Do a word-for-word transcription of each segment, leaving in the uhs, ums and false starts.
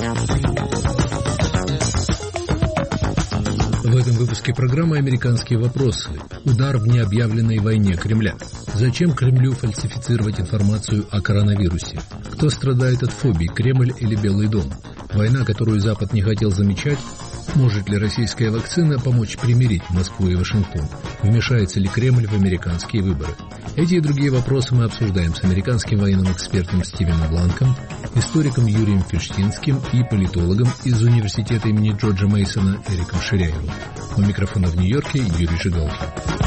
В этом выпуске программы «Американские вопросы». Удар в необъявленной войне Кремля. Зачем Кремлю фальсифицировать информацию о коронавирусе? Кто страдает от фобий, Кремль или Белый дом? Война, которую Запад не хотел замечать. Может ли российская вакцина помочь примирить Москву и Вашингтон? Вмешается ли Кремль в американские выборы? Эти и другие вопросы мы обсуждаем с американским военным экспертом Стивеном Бланком, историком Юрием Фельштинским и политологом из университета имени Джорджа Мейсона Эриком Ширяевым. У микрофона в Нью-Йорке Юрий Жигалкин.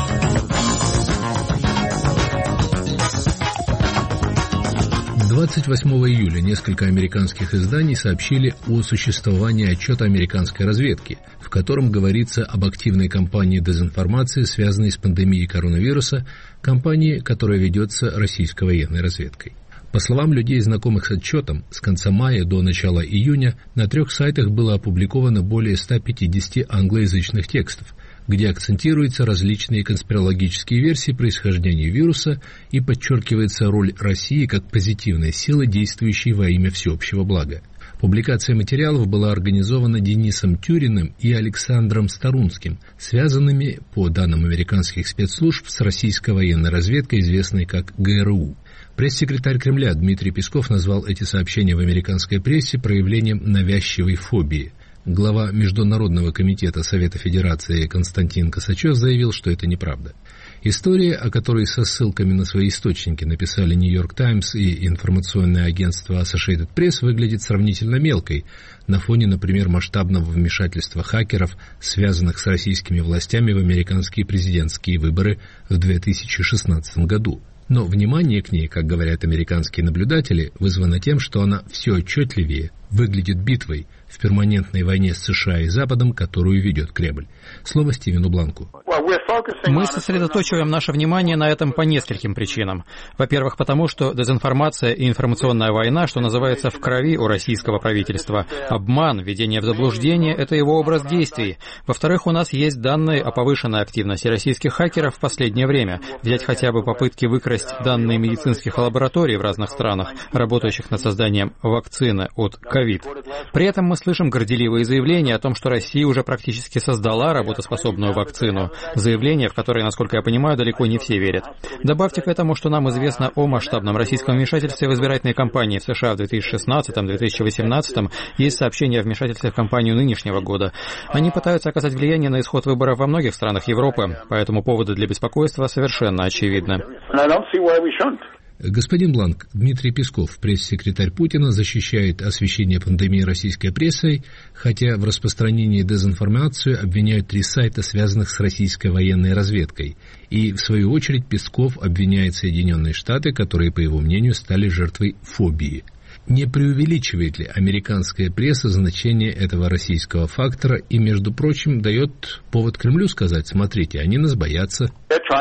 двадцать восьмого июля несколько американских изданий сообщили о существовании отчета американской разведки, в котором говорится об активной кампании дезинформации, связанной с пандемией коронавируса, кампании, которая ведется российской военной разведкой. По словам людей, знакомых с отчетом, с конца мая до начала июня на трех сайтах было опубликовано более ста пятидесяти англоязычных текстов, где акцентируются различные конспирологические версии происхождения вируса и подчеркивается роль России как позитивной силы, действующей во имя всеобщего блага. Публикация материалов была организована Денисом Тюриным и Александром Старунским, связанными, по данным американских спецслужб, с российской военной разведкой, известной как ГРУ. Пресс-секретарь Кремля Дмитрий Песков назвал эти сообщения в американской прессе проявлением навязчивой фобии. Глава Международного комитета Совета Федерации Константин Косачев заявил, что это неправда. История, о которой со ссылками на свои источники написали Нью-Йорк Таймс и информационное агентство Associated Press, выглядит сравнительно мелкой на фоне, например, масштабного вмешательства хакеров, связанных с российскими властями в американские президентские выборы в две тысячи шестнадцатом году. Но внимание к ней, как говорят американские наблюдатели, вызвано тем, что она все отчетливее выглядит битвой в перманентной войне с США и Западом, которую ведет Кремль. Слово Стивену Бланку. Мы сосредоточиваем наше внимание на этом по нескольким причинам. Во-первых, потому что дезинформация и информационная война, что называется, в крови у российского правительства. Обман, введение в заблуждение – это его образ действий. Во-вторых, у нас есть данные о повышенной активности российских хакеров в последнее время. Взять хотя бы попытки выкрасть данные медицинских лабораторий в разных странах, работающих над созданием вакцины от ковид. При этом мы слышим горделивые заявления о том, что Россия уже практически создала работоспособную вакцину. Заявления, в которые, насколько я понимаю, далеко не все верят. Добавьте к этому, что нам известно о масштабном российском вмешательстве в избирательные кампании в США в две тысячи шестнадцатом — две тысячи восемнадцатом. Есть сообщения о вмешательстве в кампанию нынешнего года. Они пытаются оказать влияние на исход выборов во многих странах Европы, поэтому поводы для беспокойства совершенно очевидны. Господин Бланк, Дмитрий Песков, пресс-секретарь Путина, защищает освещение пандемии российской прессой, хотя в распространении дезинформации обвиняют три сайта, связанных с российской военной разведкой. И, в свою очередь, Песков обвиняет Соединенные Штаты, которые, по его мнению, стали жертвой фобии. Не преувеличивает ли американская пресса значение этого российского фактора и, между прочим, дает повод Кремлю сказать: смотрите, они нас боятся?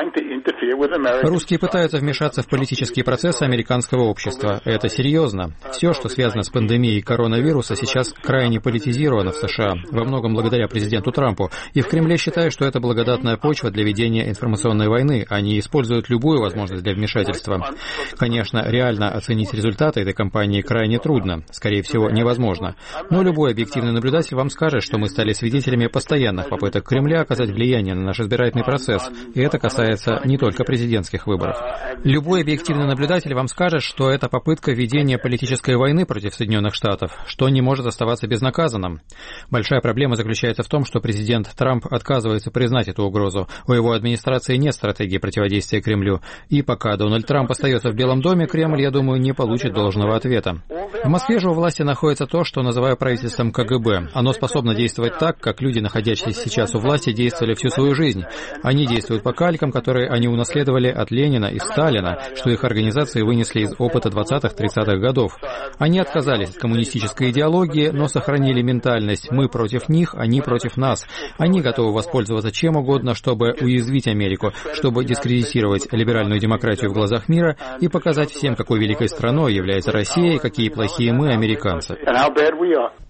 Русские пытаются вмешаться в политические процессы американского общества. Это серьезно. Все, что связано с пандемией коронавируса, сейчас крайне политизировано в США, во многом благодаря президенту Трампу. И в Кремле считают, что это благодатная почва для ведения информационной войны. Они используют любую возможность для вмешательства. Конечно, реально оценить результаты этой кампании крайне трудно, скорее всего, невозможно. Но любой объективный наблюдатель вам скажет, что мы стали свидетелями постоянных попыток Кремля оказать влияние на наш избирательный процесс. И это касается не только президентских выборов. Любой объективный наблюдатель вам скажет, что это попытка ведения политической войны против Соединенных Штатов, что не может оставаться безнаказанным. Большая проблема заключается в том, что президент Трамп отказывается признать эту угрозу. У его администрации нет стратегии противодействия Кремлю. И пока Дональд Трамп остается в Белом доме, Кремль, я думаю, не получит должного ответа. В Москве же у власти находится то, что называю правительством ка гэ бэ. Оно способно действовать так, как люди, находящиеся сейчас у власти, действовали всю свою жизнь. Они действуют по калькам, которые они унаследовали от Ленина и Сталина, что их организации вынесли из опыта двадцатых-тридцатых годов. Они отказались от коммунистической идеологии, но сохранили ментальность «мы против них, они против нас». Они готовы воспользоваться чем угодно, чтобы уязвить Америку, чтобы дискредитировать либеральную демократию в глазах мира и показать всем, какой великой страной является Россия и какие плохие мы, американцы.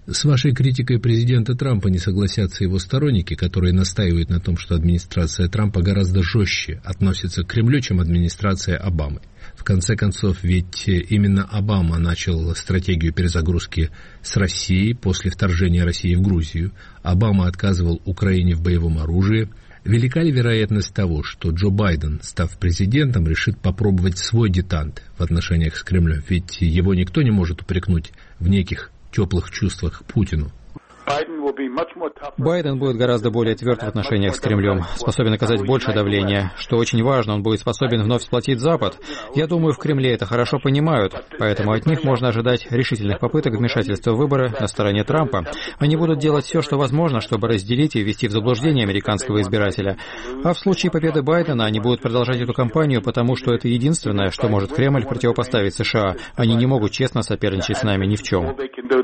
С вашей критикой президента Трампа не согласятся его сторонники, которые настаивают на том, что администрация Трампа гораздо жестче относится к Кремлю, чем администрация Обамы. В конце концов, ведь именно Обама начал стратегию перезагрузки с России после вторжения России в Грузию. Обама отказывал Украине в боевом оружии. Велика ли вероятность того, что Джо Байден, став президентом, решит попробовать свой детант в отношениях с Кремлем? Ведь его никто не может упрекнуть в неких теплых чувствах к Путину. Байден будет гораздо более тверд в отношениях с Кремлем, способен оказать больше давления. Что очень важно, он будет способен вновь сплотить Запад. Я думаю, в Кремле это хорошо понимают, поэтому от них можно ожидать решительных попыток вмешательства в выборы на стороне Трампа. Они будут делать все, что возможно, чтобы разделить и ввести в заблуждение американского избирателя. А в случае победы Байдена они будут продолжать эту кампанию, потому что это единственное, что может Кремль противопоставить США. Они не могут честно соперничать с нами ни в чем.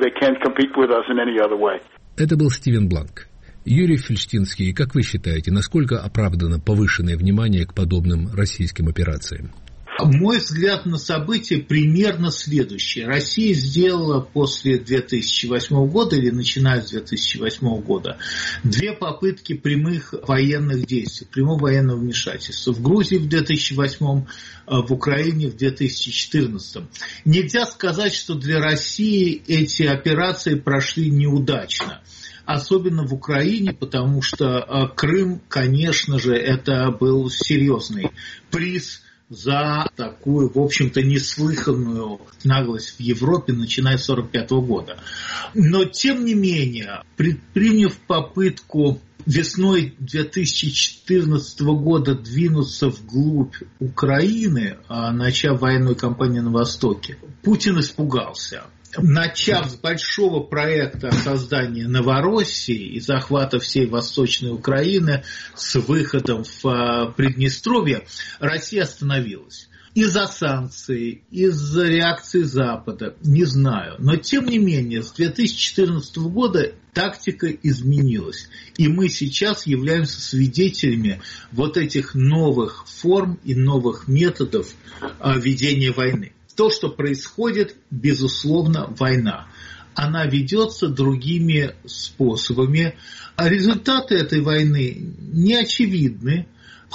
Это был Стивен Бланк. Юрий Фельштинский, как вы считаете, насколько оправдано повышенное внимание к подобным российским операциям? Мой взгляд на события примерно следующий. Россия сделала после две тысячи восьмого года или начиная с две тысячи восьмого года две попытки прямых военных действий, прямого военного вмешательства. В Грузии в две тысячи восьмом, в Украине в две тысячи четырнадцатом. Нельзя сказать, что для России эти операции прошли неудачно. Особенно в Украине, потому что Крым, конечно же, это был серьезный приз за такую, в общем-то, неслыханную наглость в Европе, начиная с сорок пятого года. Но, тем не менее, предприняв попытку весной две тысячи четырнадцатого года двинуться вглубь Украины, начав военную кампанию на Востоке, Путин испугался. Начав с большого проекта создания Новороссии и захвата всей Восточной Украины с выходом в Приднестровье, Россия остановилась. Из-за санкций, из-за реакции Запада, не знаю. Но, тем не менее, с две тысячи четырнадцатого года тактика изменилась. И мы сейчас являемся свидетелями вот этих новых форм и новых методов ведения войны. То, что происходит, безусловно, война. Она ведется другими способами. А результаты этой войны не очевидны.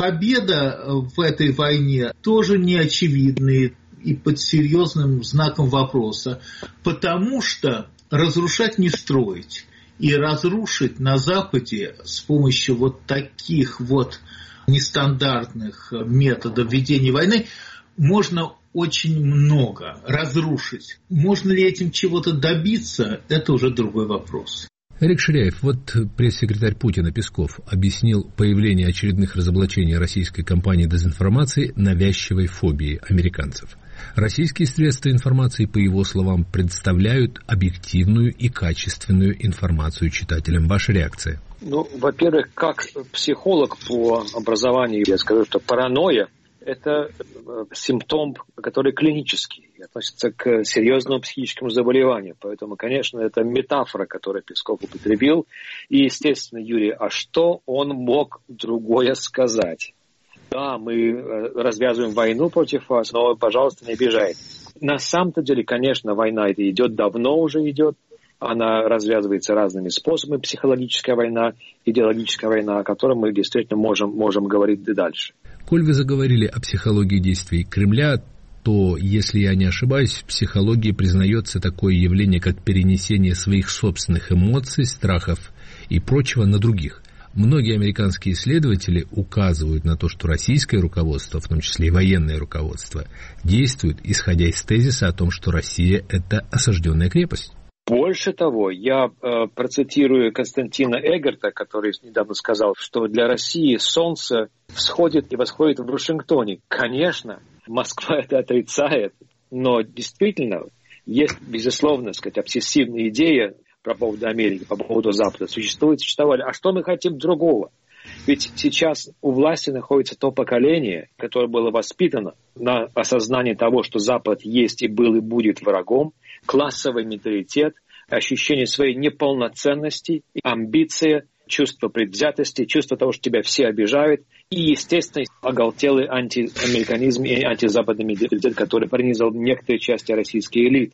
Победа в этой войне тоже не очевидны и под серьезным знаком вопроса. Потому что разрушать не строить. И разрушить на Западе с помощью вот таких вот нестандартных методов ведения войны можно очень много разрушить. Можно ли этим чего-то добиться, это уже другой вопрос. Эрик Ширяев, вот пресс-секретарь Путина Песков объяснил появление очередных разоблачений российской кампании дезинформации навязчивой фобией американцев. Российские средства информации, по его словам, представляют объективную и качественную информацию читателям. Ваша реакция? Ну, во-первых, как психолог по образованию, я скажу, что паранойя – это симптом, который клинический, относится к серьезному психическому заболеванию. Поэтому, конечно, это метафора, которую Песков употребил. И, естественно, Юрий, а что он мог другое сказать? Да, мы развязываем войну против вас, но, пожалуйста, не обижайтесь. На самом-то деле, конечно, война это идет, давно уже идет. Она развязывается разными способами, психологическая война, идеологическая война, о которой мы действительно можем, можем говорить и дальше. Коль вы заговорили о психологии действий Кремля, то, если я не ошибаюсь, в психологии признается такое явление, как перенесение своих собственных эмоций, страхов и прочего на других. Многие американские исследователи указывают на то, что российское руководство, в том числе и военное руководство, действует, исходя из тезиса о том, что Россия – это осажденная крепость. Больше того, я э, процитирую Константина Эгерта, который недавно сказал, что для России солнце всходит и восходит в Вашингтоне. Конечно, Москва это отрицает, но действительно есть, безусловно, сказать, обсессивная идея по поводу Америки, по поводу Запада. Существует, существовали. А что мы хотим другого? Ведь сейчас у власти находится то поколение, которое было воспитано на осознании того, что Запад есть и был и будет врагом, классовый менталитет, ощущение своей неполноценности, амбиции, чувство предвзятости, чувство того, что тебя все обижают, и, естественно, оголтелый антиамериканизм и антизападный менталитет, который пронизал некоторые части российской элиты.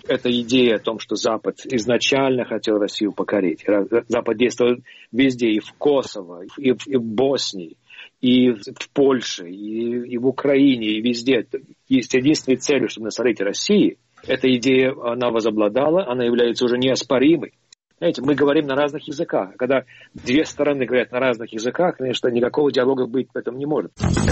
эта идея о том, что Запад изначально хотел Россию покорить. Запад действовал везде, и в Косово, и в, и в Боснии, и в Польше, и, и в Украине, и везде. Есть единственной целью, чтобы насолить России. Эта идея, она возобладала, она является уже неоспоримой. Знаете, мы говорим на разных языках. Когда две стороны говорят на разных языках, конечно, никакого диалога быть в этом не может.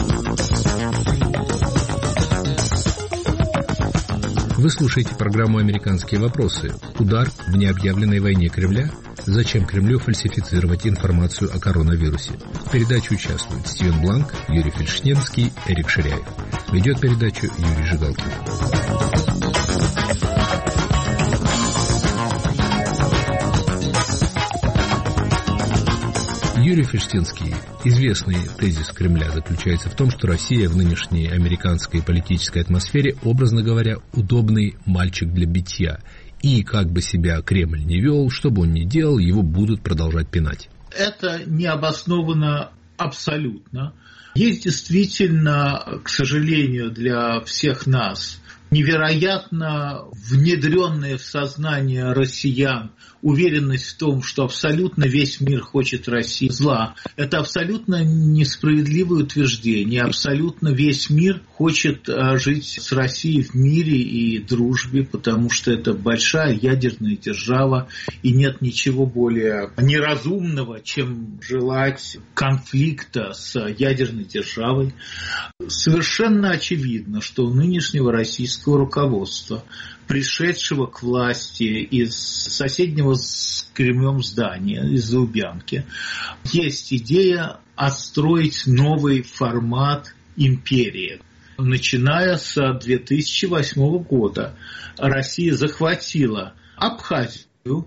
Вы слушаете программу «Американские вопросы». Удар в необъявленной войне Кремля. Зачем Кремлю фальсифицировать информацию о коронавирусе? В передаче участвуют Стивен Бланк, Юрий Фельдшнемский, Эрик Ширяев. Ведет передачу Юрий Жигалкин. Юрий Фельдшнемский. Известный тезис Кремля заключается в том, что Россия в нынешней американской политической атмосфере, образно говоря, удобный мальчик для битья. И как бы себя Кремль не вел, что бы он ни делал, его будут продолжать пинать. Это не обосновано абсолютно. Есть действительно, к сожалению, для всех нас невероятно внедренная в сознание россиян уверенность в том, что абсолютно весь мир хочет России зла. Это абсолютно несправедливое утверждение. Абсолютно весь мир хочет жить с Россией в мире и дружбе, потому что это большая ядерная держава, и нет ничего более неразумного, чем желать конфликта с ядерной державой. Совершенно очевидно, что у нынешнего российского руководства, пришедшего к власти из соседнего с Кремлем здания, из Лубянки, есть идея отстроить новый формат империи. Начиная с две тысячи восьмого года Россия захватила Абхазию,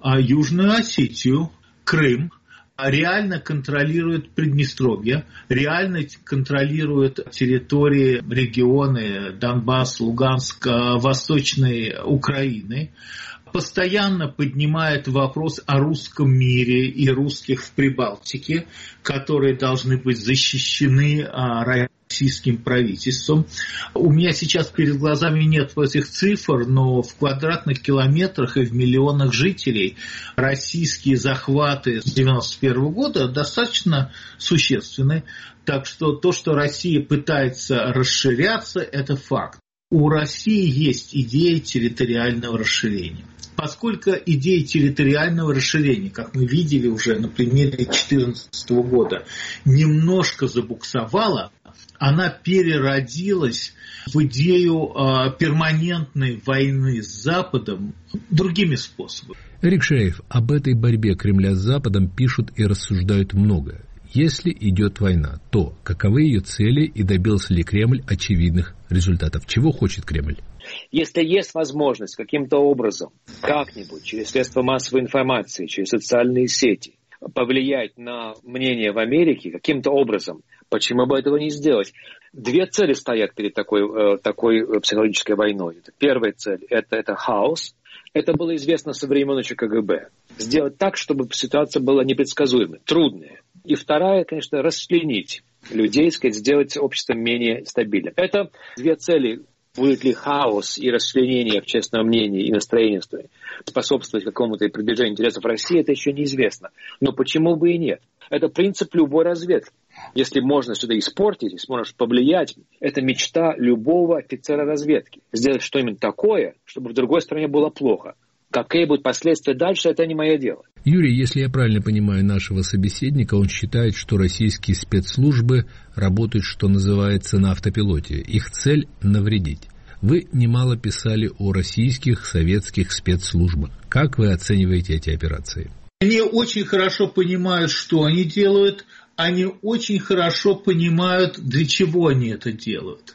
Южную Осетию, Крым, реально контролирует Приднестровье, реально контролирует территории, регионы Донбасс, Луганск, Восточной Украины, постоянно поднимает вопрос о русском мире и русских в Прибалтике, которые должны быть защищены российским правительством. У меня сейчас перед глазами нет этих цифр, но в квадратных километрах и в миллионах жителей российские захваты с девяносто первого года достаточно существенны. Так что то, что Россия пытается расширяться, это факт. У России есть идея территориального расширения. Поскольку идея территориального расширения, как мы видели уже на примере две тысячи четырнадцатого года, немножко забуксовала, она переродилась в идею э, перманентной войны с Западом другими способами. Эрик Ширяев, об этой борьбе Кремля с Западом пишут и рассуждают много. Если идет война, то каковы ее цели и добился ли Кремль очевидных результатов? Чего хочет Кремль? Если есть возможность каким-то образом, как-нибудь, через средства массовой информации, через социальные сети, повлиять на мнение в Америке каким-то образом, почему бы этого не сделать? Две цели стоят перед такой, такой психологической войной. Первая цель – это, это хаос. Это было известно со времен еще КГБ. Сделать так, чтобы ситуация была непредсказуемой, трудная. И вторая, конечно, расчленить людей, сказать, сделать общество менее стабильным. Это две цели. Будет ли хаос и расчленение общественного мнения и настроения способствовать какому-то продвижению интересов России, это еще неизвестно. Но почему бы и нет? Это принцип любой разведки. Если можно сюда испортить, если можешь повлиять, это мечта любого офицера разведки. Сделать что-нибудь такое, чтобы в другой стране было плохо. Какие будут последствия дальше, это не мое дело. Юрий, если я правильно понимаю нашего собеседника, он считает, что российские спецслужбы работают, что называется, на автопилоте. Их цель – навредить. Вы немало писали о российских, советских спецслужбах. Как вы оцениваете эти операции? Они очень хорошо понимают, что они делают. Они очень хорошо понимают, для чего они это делают.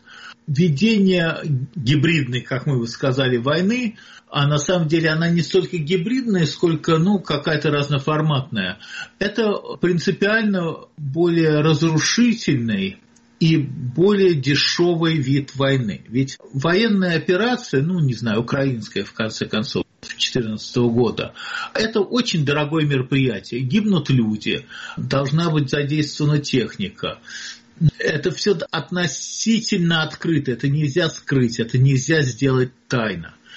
Ведение гибридной, как мы сказали, войны, а на самом деле она не столько гибридная, сколько ну, какая-то разноформатная. Это принципиально более разрушительный и более дешевый вид войны. Ведь военная операция, ну не знаю, украинская в конце концов, две тысячи четырнадцатого года, это очень дорогое мероприятие. Гибнут люди, должна быть задействована техника. Это все относительно открыто, это нельзя скрыть, это нельзя сделать тайно.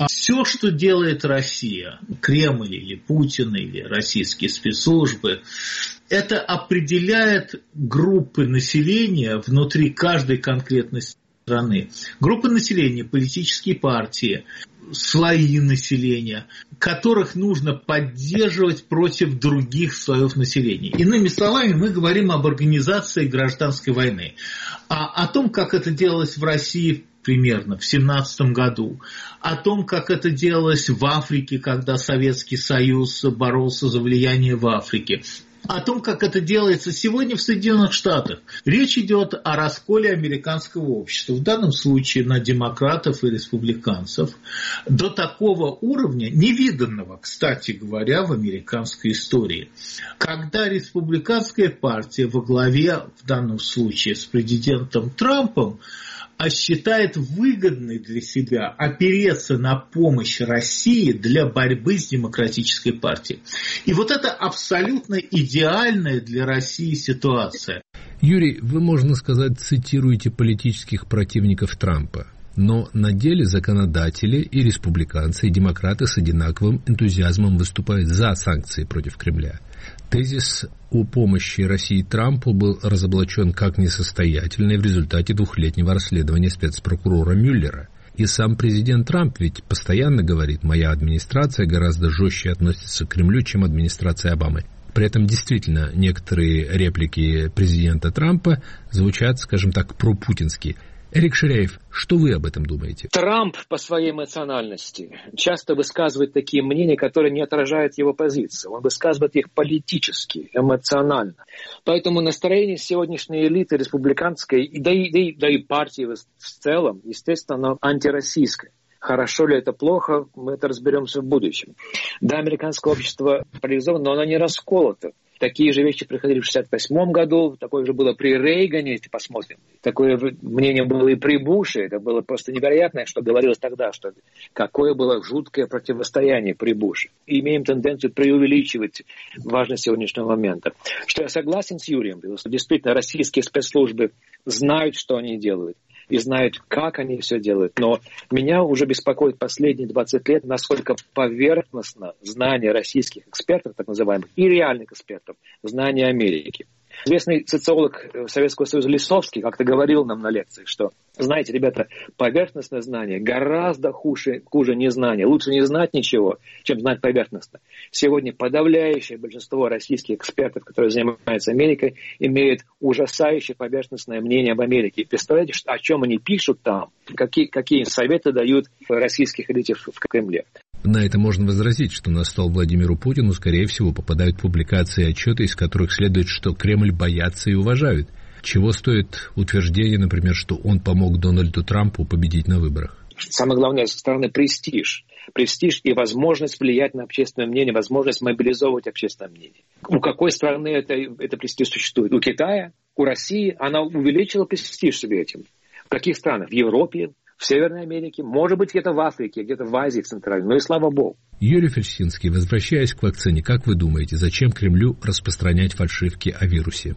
А все, что делает Россия, Кремль или Путин, или российские спецслужбы, это определяет группы населения внутри каждой конкретной страны. Группы населения, политические партии, слои населения, которых нужно поддерживать против других слоев населения. Иными словами, мы говорим об организации гражданской войны. А о том, как это делалось в России примерно в семнадцатом году, о том, как это делалось в Африке, когда Советский Союз боролся за влияние в Африке, о том, как это делается сегодня в Соединенных Штатах. Речь идет о расколе американского общества, в данном случае на демократов и республиканцев, до такого уровня, невиданного, кстати говоря, в американской истории. Когда республиканская партия во главе, в данном случае с президентом Трампом, а считает выгодной для себя опереться на помощь России для борьбы с демократической партией. И вот это абсолютно идеальная для России ситуация. Юрий, вы, можно сказать, цитируете политических противников Трампа. Но на деле законодатели и республиканцы, и демократы с одинаковым энтузиазмом выступают за санкции против Кремля. Тезис о помощи России Трампу был разоблачен как несостоятельный в результате двухлетнего расследования спецпрокурора Мюллера. И сам президент Трамп ведь постоянно говорит: моя администрация гораздо жестче относится к Кремлю, чем администрация Обамы. При этом действительно некоторые реплики президента Трампа звучат, скажем так, пропутински. Эрик Ширяев, что вы об этом думаете? Трамп по своей эмоциональности часто высказывает такие мнения, которые не отражают его позицию. Он высказывает их политически, эмоционально. Поэтому настроение сегодняшней элиты республиканской, да и, да и, да и партии в целом, естественно, оно антироссийское. Хорошо ли это, плохо, мы это разберемся в будущем. Да, американское общество поляризовано, но оно не расколото. Такие же вещи приходили в шестьдесят восьмом году, такое же было при Рейгане, если посмотрим. Такое мнение было и при Буше, это было просто невероятно, что говорилось тогда, что какое было жуткое противостояние при Буше. И имеем тенденцию преувеличивать важность сегодняшнего момента. Что я согласен с Юрием, что действительно российские спецслужбы знают, что они делают. И знают, как они все делают. Но меня уже беспокоит последние двадцать лет, насколько поверхностно знание российских экспертов, так называемых, и реальных экспертов, знание Америки. Известный социолог Советского Союза Лисовский как-то говорил нам на лекции, что, знаете, ребята, поверхностное знание гораздо хуже, хуже незнания. Лучше не знать ничего, чем знать поверхностно. Сегодня подавляющее большинство российских экспертов, которые занимаются Америкой, имеют ужасающее поверхностное мнение об Америке. Представляете, о чем они пишут там, какие, какие советы дают российских элитов в Кремле. На это можно возразить, что на стол Владимиру Путину, скорее всего, попадают публикации и отчеты, из которых следует, что Кремль боятся и уважают. Чего стоит утверждение, например, что он помог Дональду Трампу победить на выборах? Самое главное, со стороны престиж. Престиж и возможность влиять на общественное мнение, возможность мобилизовывать общественное мнение. У какой страны это, это престиж существует? У Китая? У России? Она увеличила престиж себе этим. В каких странах? В Европе? В Северной Америке, может быть, где-то в Африке, где-то в Азии центральной, но и слава богу. Юрий Ферштинский, возвращаясь к вакцине, как вы думаете, зачем Кремлю распространять фальшивки о вирусе?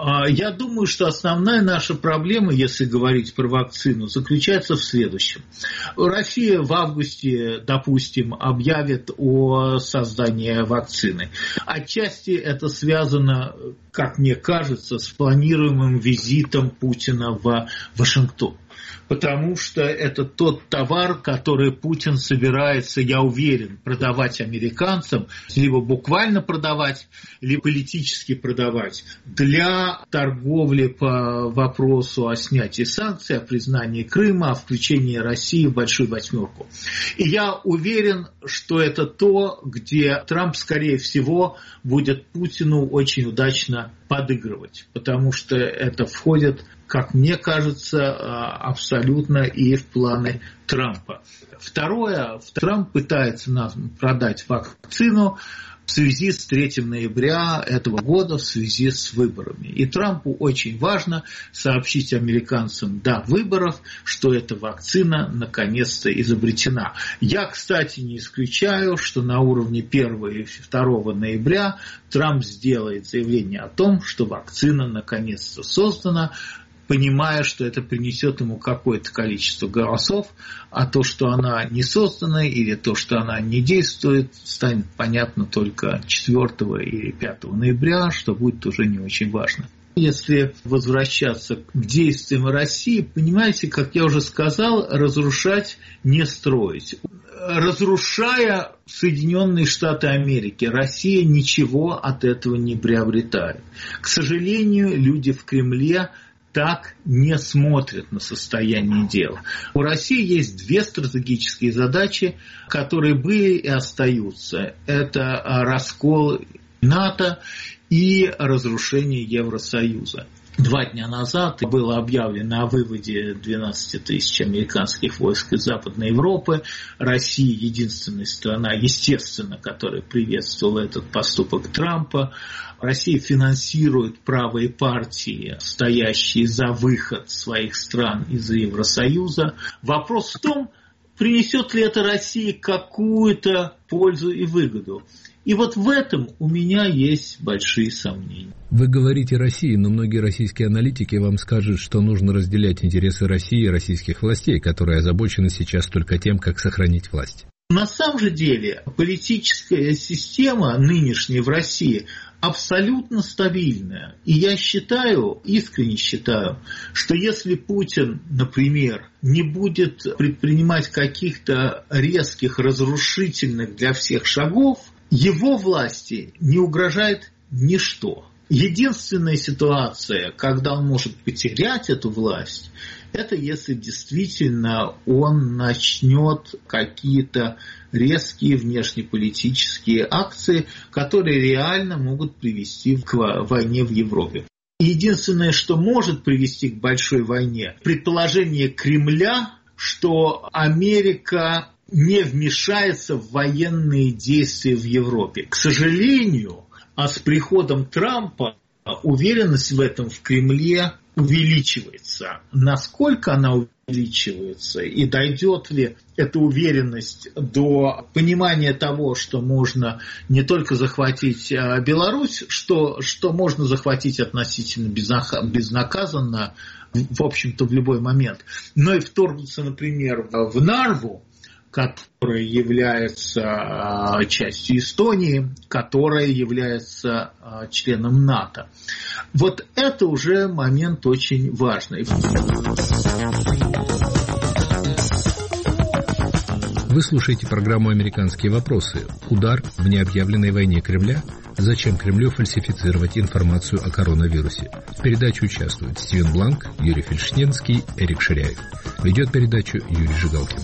Я думаю, что основная наша проблема, если говорить про вакцину, заключается в следующем. Россия в августе, допустим, объявит о создании вакцины. Отчасти это связано, как мне кажется, с планируемым визитом Путина в Вашингтон. Потому что это тот товар, который Путин собирается, я уверен, продавать американцам, либо буквально продавать, либо политически продавать для торговли по вопросу о снятии санкций, о признании Крыма, о включении России в Большую Восьмерку. И я уверен, что это то, где Трамп, скорее всего, будет Путину очень удачно подыгрывать, потому что это входит, как мне кажется, абсолютно и в планы Трампа. Второе, Трамп пытается нам продать вакцину в связи с третьего ноября этого года, в связи с выборами. И Трампу очень важно сообщить американцам до выборов, что эта вакцина наконец-то изобретена. Я, кстати, не исключаю, что на уровне первого и второго ноября Трамп сделает заявление о том, что вакцина наконец-то создана. понимая, что это принесет ему какое-то количество голосов, а то, что она не создана или то, что она не действует, станет понятно только четвёртого или пятого ноября, что будет уже не очень важно. Если возвращаться к действиям России, понимаете, как я уже сказал, разрушать не строить. Разрушая Соединенные Штаты Америки, Россия ничего от этого не приобретает. К сожалению, люди в Кремле так не смотрят на состояние дел. У России есть две стратегические задачи, которые были и остаются. Это раскол НАТО и разрушение Евросоюза. Два дня назад было объявлено о выводе двенадцати тысяч американских войск из Западной Европы. Россия единственная страна, естественно, которая приветствовала этот поступок Трампа. Россия финансирует правые партии, стоящие за выход своих стран из Евросоюза. Вопрос в том, принесет ли это России какую-то пользу и выгоду. И вот в этом у меня есть большие сомнения. Вы говорите России, но многие российские аналитики вам скажут, что нужно разделять интересы России и российских властей, которые озабочены сейчас только тем, как сохранить власть. На самом же деле политическая система нынешняя в России абсолютно стабильная. И я считаю, искренне считаю, что если Путин, например, не будет предпринимать каких-то резких, разрушительных для всех шагов, его власти не угрожает ничто. Единственная ситуация, когда он может потерять эту власть, это если действительно он начнет какие-то резкие внешнеполитические акции, которые реально могут привести к войне в Европе. Единственное, что может привести к большой войне, предположение Кремля, что Америка не вмешается в военные действия в Европе. К сожалению, а с приходом Трампа уверенность в этом в Кремле увеличивается. Насколько она увеличивается и дойдет ли эта уверенность до понимания того, что можно не только захватить Беларусь, что, что можно захватить относительно безнаказанно, в общем-то, в любой момент, но и вторгнуться, например, в Нарву, которая является частью Эстонии, которая является членом НАТО. Вот это уже момент очень важный. Вы слушаете программу «Американские вопросы». Удар в необъявленной войне Кремля. Зачем Кремлю фальсифицировать информацию о коронавирусе? В передаче участвуют Стивен Бланк, Юрий Фельдштинский, Эрик Ширяев. Ведет передачу Юрий Жигалкин.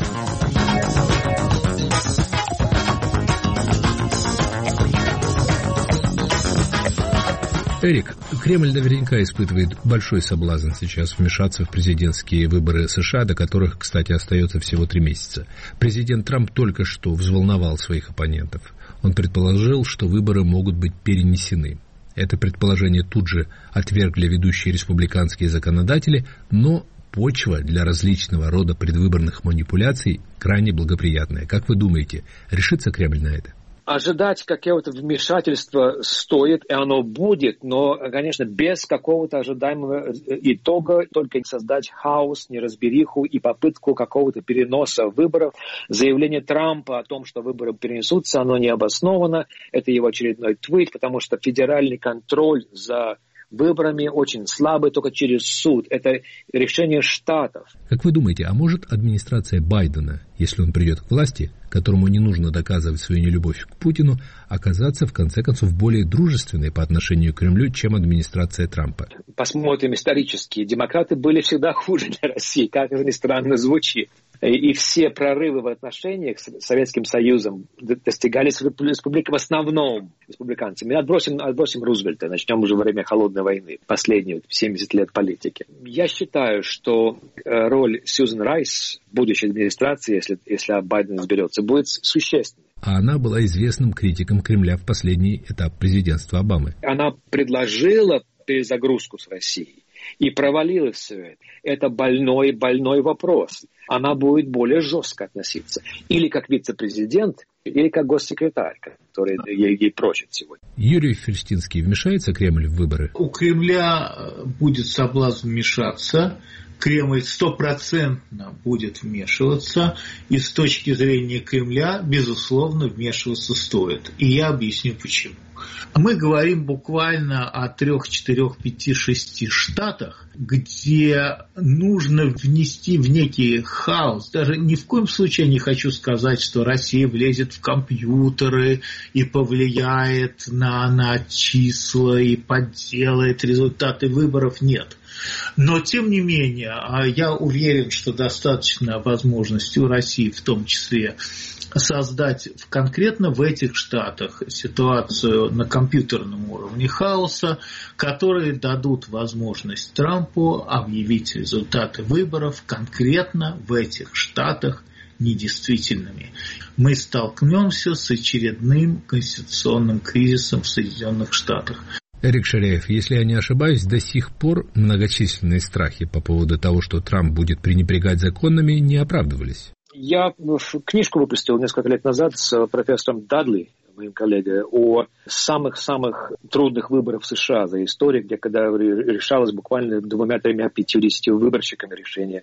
Эрик, Кремль наверняка испытывает большой соблазн сейчас вмешаться в президентские выборы США, до которых, кстати, остается всего три месяца. Президент Трамп только что взволновал своих оппонентов. Он предположил, что выборы могут быть перенесены. Это предположение тут же отвергли ведущие республиканские законодатели, но почва для различного рода предвыборных манипуляций крайне благоприятная. Как вы думаете, решится Кремль на это? Ожидать какого-то вмешательства стоит, и оно будет, но, конечно, без какого-то ожидаемого итога, только создать хаос, неразбериху и попытку какого-то переноса выборов. Заявление Трампа о том, что выборы перенесутся, оно не обосновано. Это его очередной твит, потому что федеральный контроль за выборами очень слабый, только через суд. Это решение штатов. Как вы думаете, а может администрация Байдена, если он придет к власти, которому не нужно доказывать свою нелюбовь к Путину, оказаться, в конце концов, более дружественной по отношению к Кремлю, чем администрация Трампа? Посмотрим исторически. Демократы были всегда хуже для России, как это ни странно звучит. И все прорывы в отношениях с Советским Союзом достигались республикам, в основном республиканцами. Отбросим, отбросим Рузвельта, начнем уже во время Холодной войны, последние семьдесят лет политики. Я считаю, что роль Сьюзен Райс в будущей администрации, если, если Байден изберется, будет существенной. А она была известным критиком Кремля в последний этап президентства Обамы. Она предложила перезагрузку с Россией. и провалилось все это, это больной, больной вопрос. Она будет более жестко относиться. Или как вице-президент, или как госсекретарь, который ей, ей прочит сегодня. Юрий Фельштинский, вмешается Кремль в выборы? У Кремля будет соблазн вмешаться. Кремль стопроцентно будет вмешиваться, и с точки зрения Кремля, безусловно, вмешиваться стоит. И я объясню почему. Мы говорим буквально о трех, четырех, пяти, шести штатах, где нужно внести в некий хаос. Даже ни в коем случае я не хочу сказать, что Россия влезет в компьютеры и повлияет на, на числа и подделает результаты выборов. Нет. Но, тем не менее, я уверен, что достаточно возможностей у России в том числе создать конкретно в этих штатах ситуацию на компьютерном уровне хаоса, которые дадут возможность Трампу объявить результаты выборов конкретно в этих штатах недействительными. Мы столкнемся с очередным конституционным кризисом в Соединенных Штатах. Эрик Ширяев, если я не ошибаюсь, до сих пор многочисленные страхи по поводу того, что Трамп будет пренебрегать законами, не оправдывались. Я книжку выпустил несколько лет назад с профессором Дадли, моим коллегой, о самых-самых трудных выборах в США за историю, где когда решалось буквально двумя-тремя пятьюдесятью выборщиками решение.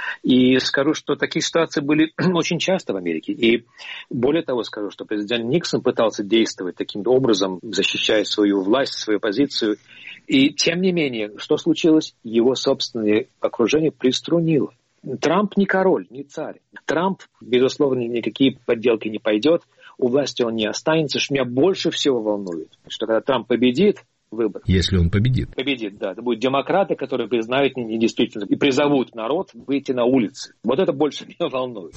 И скажу, что такие ситуации были очень часто в Америке. И более того скажу, что президент Никсон пытался действовать таким образом, защищая свою власть, свою позицию. И тем не менее, что случилось? Его собственное окружение приструнило. Трамп не король, не царь. Трамп, безусловно, никакие подделки не пойдет. У власти он не останется. Что меня больше всего волнует, что когда Трамп победит выбор. Если он победит. Победит, да. Это будут демократы, которые признают недействительность и призовут народ выйти на улицы. Вот это больше меня волнует.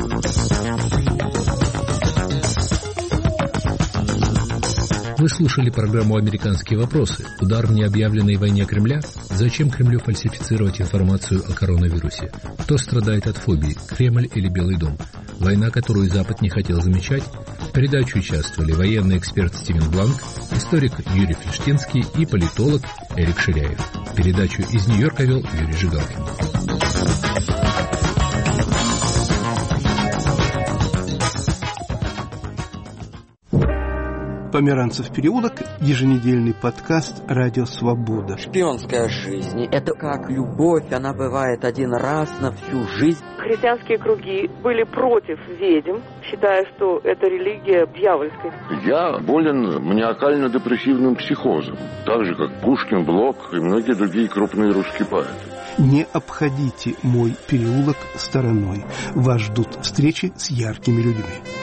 Вы слушали программу «Американские вопросы». Удар в необъявленной войне Кремля? Зачем Кремлю фальсифицировать информацию о коронавирусе? Кто страдает от фобии? Кремль или Белый дом? Война, которую Запад не хотел замечать? В передаче участвовали военный эксперт Стивен Бланк, историк Юрий Фельштинский и политолог Эрик Ширяев. Передачу из Нью-Йорка вел Юрий Жигалкин. Померанцев переулок, еженедельный подкаст «Радио Свобода». Шпионская жизнь – это как любовь, она бывает один раз на всю жизнь. Христианские круги были против ведьм, считая, что это религия дьявольская. Я болен маниакально-депрессивным психозом, так же, как Пушкин, Блок и многие другие крупные русские поэты. Не обходите мой переулок стороной. Вас ждут встречи с яркими людьми.